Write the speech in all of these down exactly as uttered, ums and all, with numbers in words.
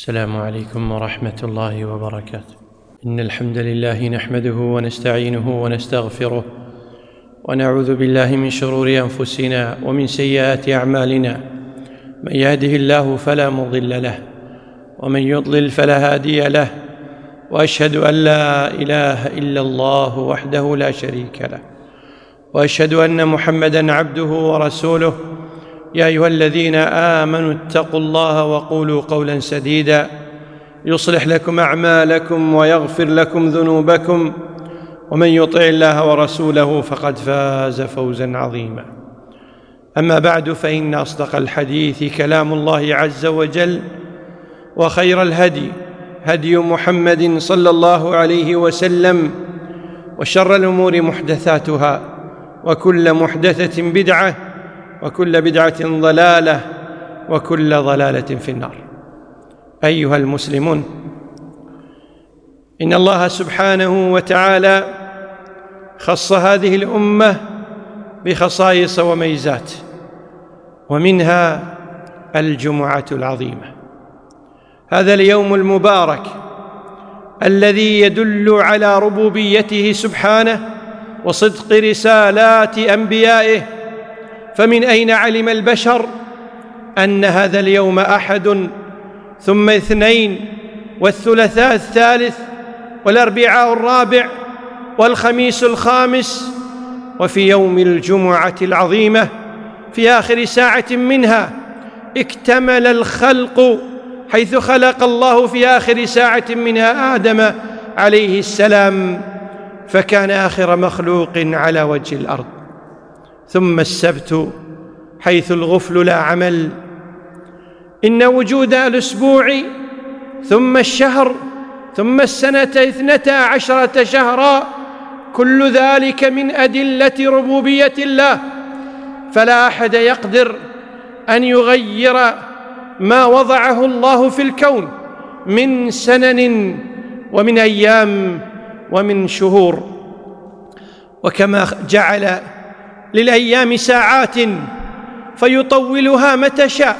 السلام عليكم ورحمة الله وبركاته. إن الحمد لله نحمده ونستعينه ونستغفره ونعوذ بالله من شرور أنفسنا ومن سيئات أعمالنا. من يهده الله فلا مضل له ومن يضلل فلا هادي له، وأشهد أن لا إله إلا الله وحده لا شريك له، وأشهد أن محمدًا عبده ورسوله. يا أيها الذين آمنوا اتقوا الله وقولوا قولا سديدا يصلح لكم أعمالكم ويغفر لكم ذنوبكم، ومن يطع الله ورسوله فقد فاز فوزا عظيما. أما بعد، فإن أصدق الحديث كلام الله عز وجل، وخير الهدي هدي محمد صلى الله عليه وسلم، وشر الأمور محدثاتها، وكل محدثة بدعة، وكل بدعة ضلالة، وكل ضلالة في النار. أيها المسلمون، إن الله سبحانه وتعالى خص هذه الأمة بخصائص وميزات، ومنها الجمعة العظيمة، هذا اليوم المبارك الذي يدل على ربوبيته سبحانه وصدق رسالات أنبيائه. فمن أين علم البشر أن هذا اليوم أحد ثم اثنين والثلاثاء الثالث والأربعاء الرابع والخميس الخامس، وفي يوم الجمعة العظيمة في آخر ساعة منها اكتمل الخلق، حيث خلق الله في آخر ساعة منها آدم عليه السلام، فكان آخر مخلوق على وجه الأرض. ثم السبت حيث الغفل لا عمل. إن وجود الأسبوع ثم الشهر ثم السنة اثنتا عشرة شهرا، كل ذلك من أدلة ربوبية الله، فلا أحد يقدر أن يغير ما وضعه الله في الكون من سنن ومن أيام ومن شهور. وكما جعل للأيام ساعات فيطولها متى شاء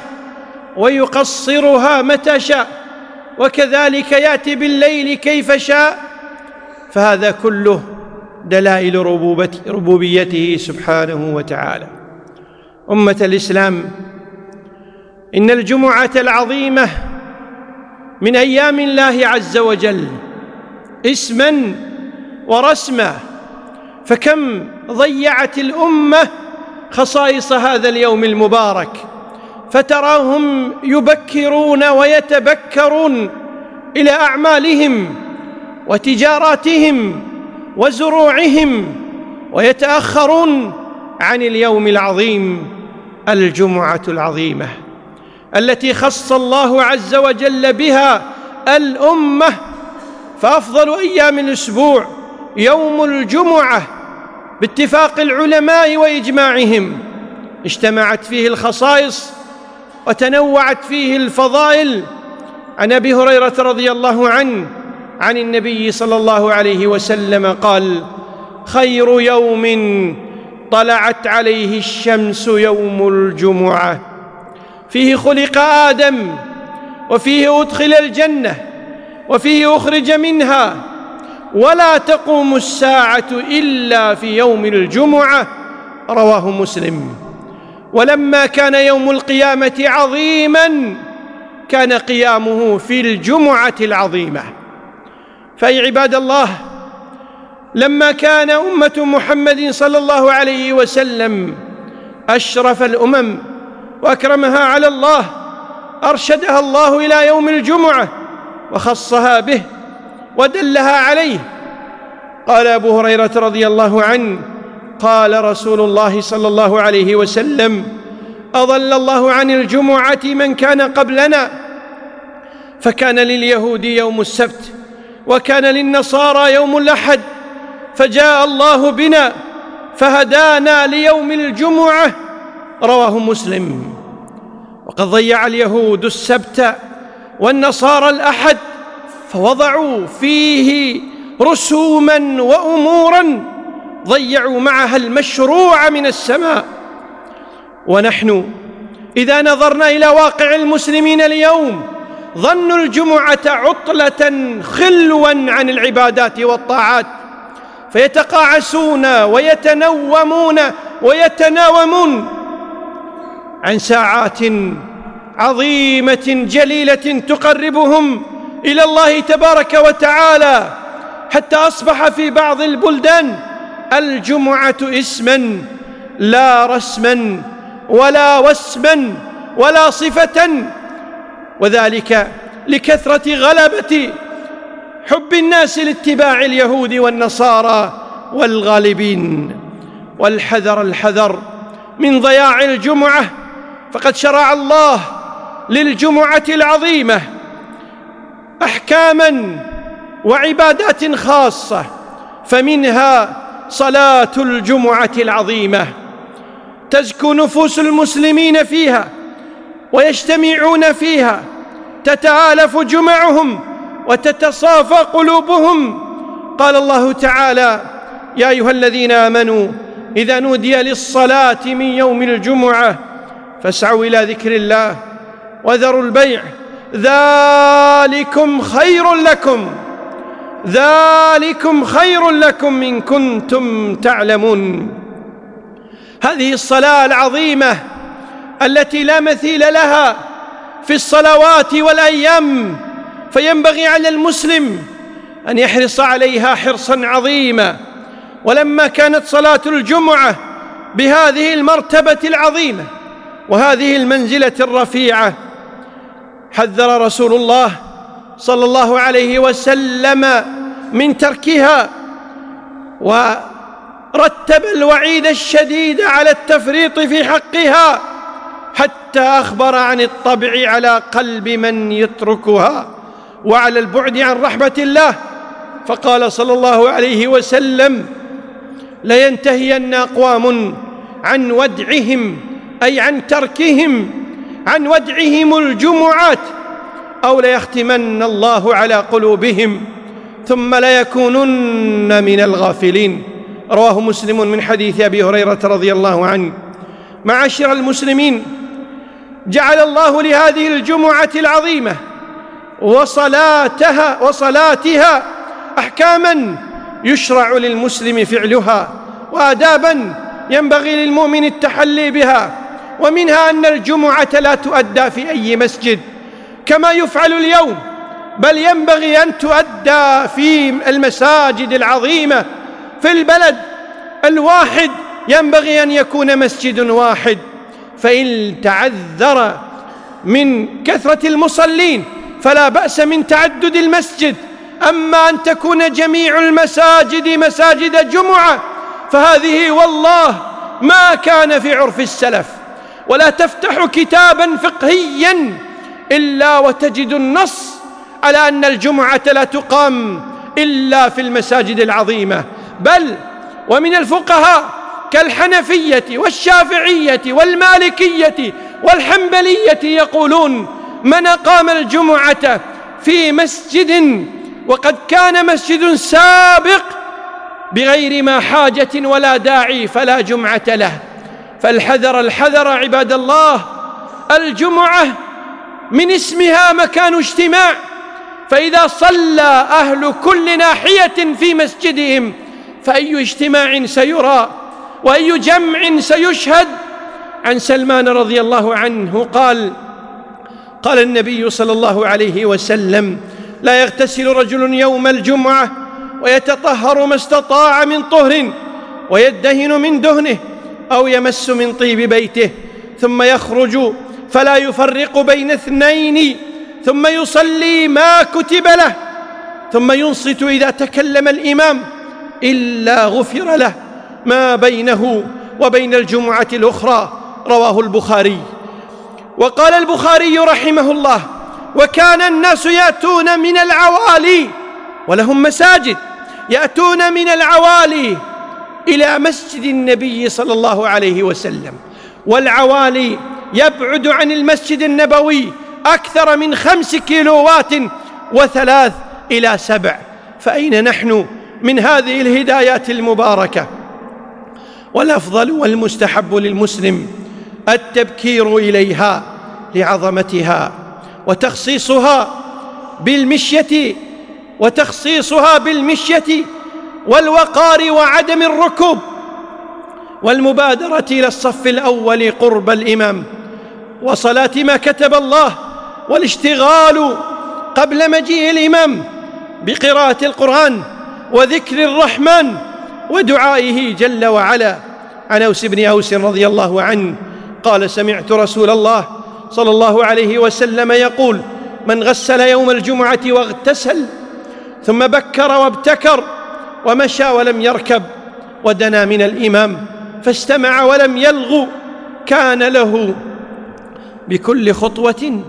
ويقصرها متى شاء، وكذلك يأتي بالليل كيف شاء، فهذا كله دلائل ربوبيته سبحانه وتعالى. أمة الإسلام، إن الجمعة العظيمة من أيام الله عز وجل اسماً ورسماً، فكم ضيعت الأمة خصائص هذا اليوم المبارك، فتراهم يبكرون ويتبكرون إلى أعمالهم وتجاراتهم وزروعهم، ويتأخرون عن اليوم العظيم، الجمعة العظيمة التي خص الله عز وجل بها الأمة. فأفضل أيام الأسبوع يوم الجمعة باتفاق العلماء وإجماعهم، اجتمعت فيه الخصائص وتنوعت فيه الفضائل. عن أبي هريرة رضي الله عنه عن النبي صلى الله عليه وسلم قال: خير يوم طلعت عليه الشمس يوم الجمعة، فيه خلق آدم، وفيه أدخل الجنة، وفيه أخرج منها، ولا تقوم الساعة إلا في يوم الجمعة. رواه مسلم. ولما كان يوم القيامة عظيماً كان قيامه في الجمعة العظيمة. فأي عباد الله، لما كان أمة محمد صلى الله عليه وسلم أشرف الأمم وأكرمها على الله، أرشدها الله إلى يوم الجمعة وخصها به ودلها عليه. قال أبو هريرة رضي الله عنه: قال رسول الله صلى الله عليه وسلم: أضل الله عن الجمعة من كان قبلنا، فكان لليهود يوم السبت، وكان للنصارى يوم الأحد، فجاء الله بنا فهدانا ليوم الجمعة. رواه مسلم. وقد ضيع اليهود السبت والنصارى الأحد، فوضعوا فيه رسوماً وأموراً ضيعوا معها المشروع من السماء. ونحن إذا نظرنا إلى واقع المسلمين اليوم ظنوا الجمعة عطلة خلوا عن العبادات والطاعات، فيتقاعسون ويتنومون ويتناومون عن ساعات عظيمة جليلة تقربهم إلى الله تبارك وتعالى، حتى أصبح في بعض البلدان الجمعة اسما لا رسما ولا وسما ولا صفة، وذلك لكثرة غلبة حب الناس لاتباع اليهود والنصارى والغالبين. والحذر الحذر من ضياع الجمعة، فقد شرع الله للجمعة العظيمة أحكاما وعبادات خاصة، فمنها صلاة الجمعة العظيمة، تزكو نفوس المسلمين فيها ويجتمعون فيها، تتآلف جمعهم وتتصافى قلوبهم. قال الله تعالى: يا أيها الذين آمنوا إذا نودي للصلاة من يوم الجمعة فاسعوا إلى ذكر الله وذروا البيع ذلكم خير لكم ذلكم خير لكم إن كنتم تعلمون. هذه الصلاة العظيمة التي لا مثيل لها في الصلوات والأيام، فينبغي على المسلم أن يحرص عليها حرصا عظيما. ولما كانت صلاة الجمعة بهذه المرتبة العظيمة وهذه المنزلة الرفيعة، حذر رسول الله صلى الله عليه وسلم من تركها، ورتب الوعيد الشديد على التفريط في حقها، حتى أخبر عن الطبع على قلب من يتركها وعلى البعد عن رحمة الله. فقال صلى الله عليه وسلم: لينتهين أقوام عن ودعهم، أي عن تركهم، عن ودعهم الجمعات، أو ليختمن الله على قلوبهم ثم ليكونن من الغافلين. رواه مسلم من حديث أبي هريرة رضي الله عنه. معاشر المسلمين، جعل الله لهذه الجمعة العظيمة وصلاتها وصلاتها أحكاما يشرع للمسلم فعلها، وآدابا ينبغي للمؤمن التحلي بها، ومنها أن الجمعة لا تؤدى في أي مسجد كما يفعل اليوم، بل ينبغي أن تؤدى في المساجد العظيمة في البلد الواحد، ينبغي أن يكون مسجد واحد. فإن تعذر من كثرة المصلين فلا بأس من تعدد المسجد، أما أن تكون جميع المساجد مساجد جمعة فهذه والله ما كان في عرف السلف. ولا تفتح كتابا فقهيا إلا وتجد النص على أن الجمعة لا تقام إلا في المساجد العظيمة، بل ومن الفقهاء كالحنفية والشافعية والمالكية والحنبلية يقولون: من أقام الجمعة في مسجد وقد كان مسجد سابق بغير ما حاجة ولا داعي فلا جمعة له. فالحذر الحذر عباد الله، الجمعة من اسمها مكان اجتماع، فإذا صلى أهل كل ناحية في مسجدهم فأي اجتماع سيرى وأي جمع سيشهد. عن سلمان رضي الله عنه قال: قال النبي صلى الله عليه وسلم: لا يغتسل رجل يوم الجمعة ويتطهر ما استطاع من طهر ويدهن من دهنه أو يمس من طيب بيته ثم يخرج فلا يفرق بين اثنين ثم يصلي ما كتب له ثم ينصت إذا تكلم الإمام إلا غفر له ما بينه وبين الجمعة الأخرى. رواه البخاري. وقال البخاري رحمه الله: وكان الناس يأتون من العوالي، ولهم مساجد، يأتون من العوالي إلى مسجد النبي صلى الله عليه وسلم، والعوالي يبعد عن المسجد النبوي أكثر من خمس كيلوات وثلاث إلى سبع، فأين نحن من هذه الهدايات المباركة؟ والأفضل والمستحب للمسلم التبكير إليها لعظمتها وتخصيصها بالمشية وتخصيصها بالمشية والوقار وعدم الركوب والمبادرة إلى الصف الأول قرب الإمام وصلاة ما كتب الله، والاشتغال قبل مجيء الإمام بقراءة القرآن وذكر الرحمن ودعائه جل وعلا. عن أوس بن أوس رضي الله عنه قال: سمعت رسول الله صلى الله عليه وسلم يقول: من غسل يوم الجمعة واغتسل ثم بكر وابتكر ومشى ولم يركب ودنا من الإمام فاستمع ولم يلغو كان له بكل خطوة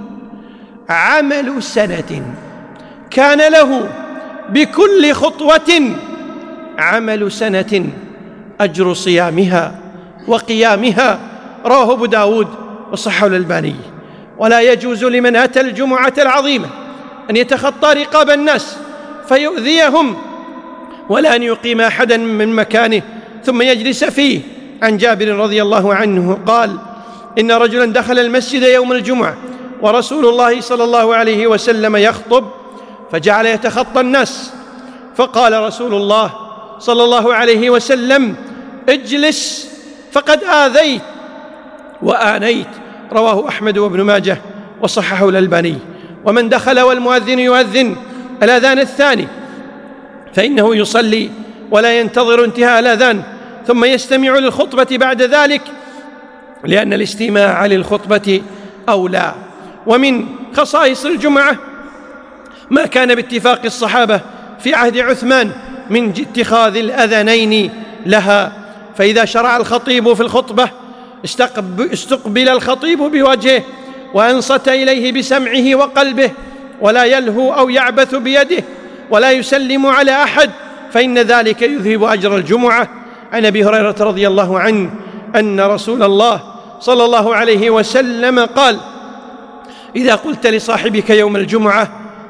عمل سنة كان له بكل خطوة عمل سنة أجر صيامها وقيامها. رواه أبو داود وصححه الألباني. ولا يجوز لمن أتى الجمعة العظيمة أن يتخطى رقاب الناس فيؤذيهم، ولا أن يقيم أحدا من مكانه ثم يجلس فيه. عن جابر رضي الله عنه قال: إن رجلا دخل المسجد يوم الجمعة ورسول الله صلى الله عليه وسلم يخطب فجعل يتخطى الناس، فقال رسول الله صلى الله عليه وسلم: اجلس فقد آذيت وآنيت. رواه أحمد وابن ماجه وصححه الألباني. ومن دخل والمؤذن يؤذن الأذان الثاني فإنه يصلي ولا ينتظر انتهاء الأذان ثم يستمع للخطبة بعد ذلك، لأن الاستماع للخطبة أولى. ومن خصائص الجمعة ما كان باتفاق الصحابة في عهد عثمان من اتخاذ الأذانين لها، فإذا شرع الخطيب في الخطبة استقبل الخطيب بوجهه وأنصت إليه بسمعه وقلبه، ولا يلهو أو يعبث بيده، ولا يسلم على أحد، فإن ذلك يذهب أجر الجمعة. عن أبي هريرة رضي الله عنه أن رسول الله صلى الله عليه وسلم قال: إذا قلت لصاحبك يوم الجمعة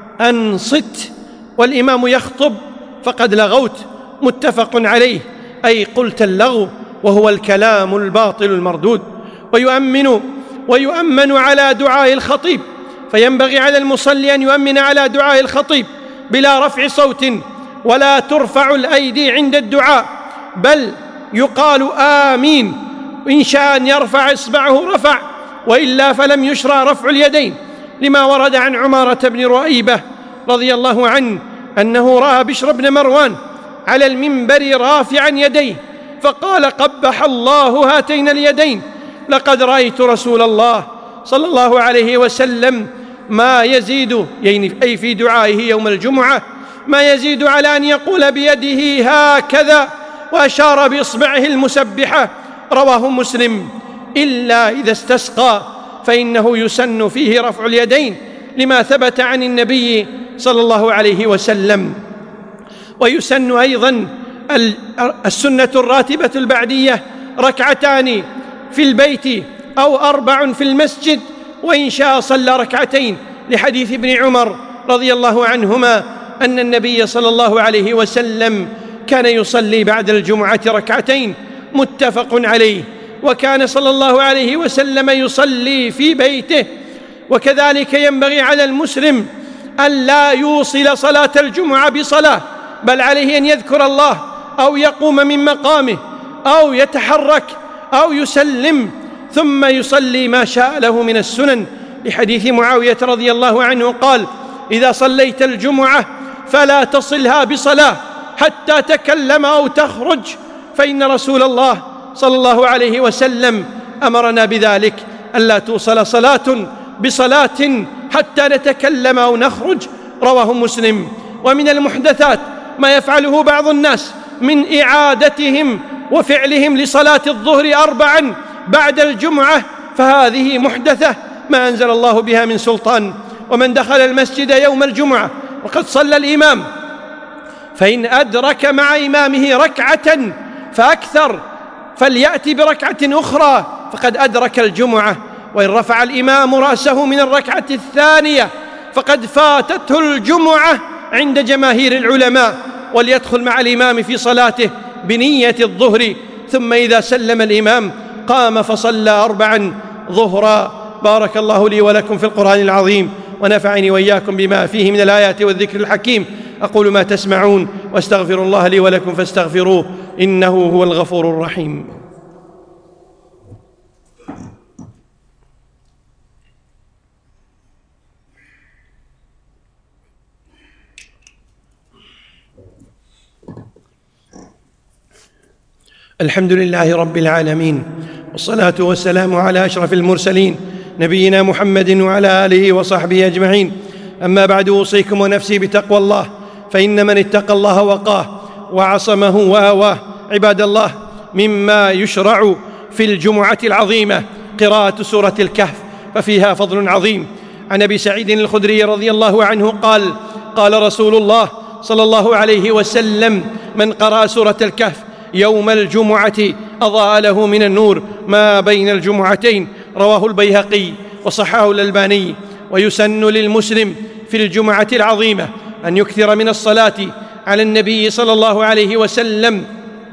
أنصت والإمام يخطب فقد لغوت. متفق عليه، أي قلت اللغو وهو الكلام الباطل المردود. ويؤمن ويؤمن على دعاء الخطيب، فينبغي على المصلي أن يؤمن على دعاء الخطيب بلا رفع صوت، ولا ترفع الأيدي عند الدعاء، بل يقال آمين. إن شاء أن يرفع إصبعه رفع، وإلا فلم يشرع رفع اليدين، لما ورد عن عمارة بن رؤيبة رضي الله عنه أنه رأى بشر بن مروان على المنبر رافعا يديه فقال: قبح الله هاتين اليدين، لقد رأيت رسول الله صلى الله عليه وسلم ما يزيد، يعني أي في دعائه يوم الجمعة، ما يزيد على أن يقول بيده هكذا، وأشار بإصبعه المسبحة. رواه مسلم. إلا إذا استسقى فإنه يسن فيه رفع اليدين، لما ثبت عن النبي صلى الله عليه وسلم. ويسن أيضا السنة الراتبة البعدية ركعتان في البيت أو أربع في المسجد، وإن شاء صلى ركعتين، لحديث ابن عمر رضي الله عنهما أن النبي صلى الله عليه وسلم كان يصلي بعد الجمعة ركعتين. متفق عليه. وكان صلى الله عليه وسلم يصلي في بيته. وكذلك ينبغي على المسلم أن لا يوصل صلاة الجمعة بصلاة، بل عليه أن يذكر الله أو يقوم من مقامه أو يتحرك أو يسلم ثم يصلي ما شاء له من السنن، لحديث معاوية رضي الله عنه قال: إذا صليت الجمعة فلا تصلها بصلاة حتى تكلم أو تخرج، فإن رسول الله صلى الله عليه وسلم أمرنا بذلك، ألا توصل صلاة بصلاة حتى نتكلم أو نخرج. رواه مسلم. ومن المحدثات ما يفعله بعض الناس من إعادتهم وفعلهم لصلاة الظهر أربعا بعد الجمعة، فهذه محدثة ما أنزل الله بها من سلطان. ومن دخل المسجد يوم الجمعة وقد صلى الإمام فإن أدرك مع إمامه ركعة فأكثر فليأتي بركعة أخرى فقد أدرك الجمعة، وإن رفع الإمام رأسه من الركعة الثانية فقد فاتته الجمعة عند جماهير العلماء، وليدخل مع الإمام في صلاته بنية الظهر، ثم إذا سلم الإمام قام فصلى أربعا ظهرا. بارك الله لي ولكم في القرآن العظيم، ونفعني وإياكم بما فيه من الآيات والذكر الحكيم. أقول ما تسمعون واستغفر الله لي ولكم فاستغفروه إنه هو الغفور الرحيم. الحمد لله رب العالمين، والصلاة والسلام على أشرف المرسلين نبينا محمد وعلى آله وصحبه أجمعين. أما بعد، أوصيكم ونفسي بتقوى الله، فإن من اتقى الله وقاه وعصمه وآواه. عباد الله، مما يشرع في الجمعة العظيمة قراءة سورة الكهف، ففيها فضل عظيم. عن أبي سعيد الخدري رضي الله عنه قال: قال رسول الله صلى الله عليه وسلم: من قرأ سورة الكهف يوم الجمعة أضاء له من النور ما بين الجمعتين. رواه البيهقي وصححه الألباني. ويسن للمسلم في الجمعة العظيمة أن يكثر من الصلاة على النبي صلى الله عليه وسلم،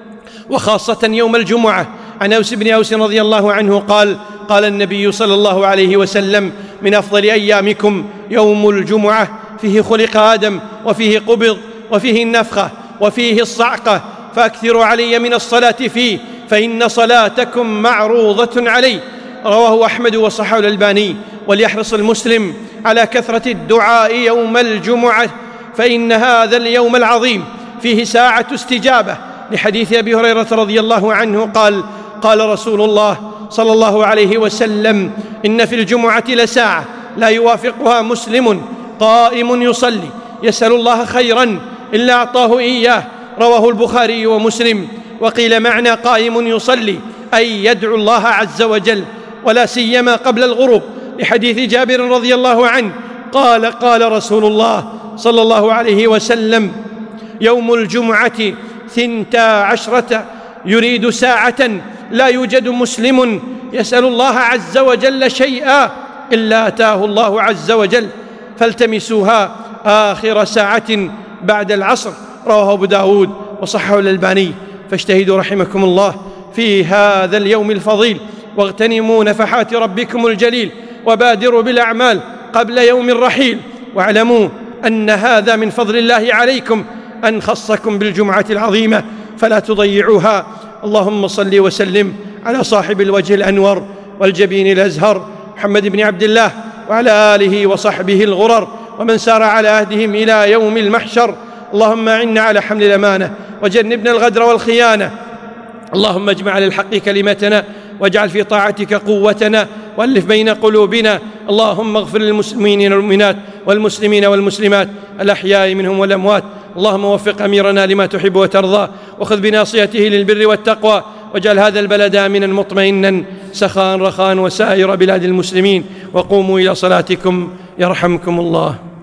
وخاصة يوم الجمعة. عن أوس بن أوس رضي الله عنه قال: قال النبي صلى الله عليه وسلم: من أفضل أيامكم يوم الجمعة، فيه خلق آدم، وفيه قبض، وفيه النفخة، وفيه الصعقة، فأكثروا علي من الصلاة فيه، فإن صلاتكم معروضة علي. رواه أحمد وصححه الألباني. وليحرص المسلم على كثرة الدعاء يوم الجمعة، فإن هذا اليوم العظيم فيه ساعة استجابة، لحديث أبي هريرة رضي الله عنه قال: قال رسول الله صلى الله عليه وسلم: إن في الجمعة لساعة لا يوافقها مسلم قائم يصلي يسأل الله خيرا إلا أعطاه إياه. رواه البخاري ومسلم. وقيل معنى قائم يصلي أي يدعو الله عز وجل، ولا سيما قبل الغروب، لحديث جابر رضي الله عنه قال: قال رسول الله صلى الله عليه وسلم: يوم الجمعة ثنتا عشرة، يريد ساعة لا يوجد مسلم يسأل الله عز وجل شيئا إلا آتاه الله عز وجل، فالتمسوها آخر ساعة بعد العصر. رواه أبو داود وصححه الألباني. فاجتهدوا رحمكم الله في هذا اليوم الفضيل، واغتنموا نفحات ربكم الجليل، وبادروا بالأعمال قبل يوم الرحيل، واعلموا أن هذا من فضل الله عليكم أن خصكم بالجمعة العظيمة، فلا تضيعوها. اللهم صل وسلم على صاحب الوجه الأنور والجبين الأزهر محمد بن عبد الله، وعلى آله وصحبه الغرر، ومن سار على عهدهم إلى يوم المحشر. اللهم أعنا على حمل الأمانة، وجنبنا الغدر والخيانة. اللهم اجمع على الحق كلمتنا، واجعل في طاعتك قوتنا، وألف بين قلوبنا. اللهم اغفر للمسلمين والمؤمنات والمسلمين والمسلمات الأحياء منهم والأموات. اللهم وفق أميرنا لما تحب وترضى، وخذ بناصيته للبر والتقوى، واجعل هذا البلد آمنا مطمئنا سخاء رخاء وسائر بلاد المسلمين. وقوموا إلى صلاتكم يرحمكم الله.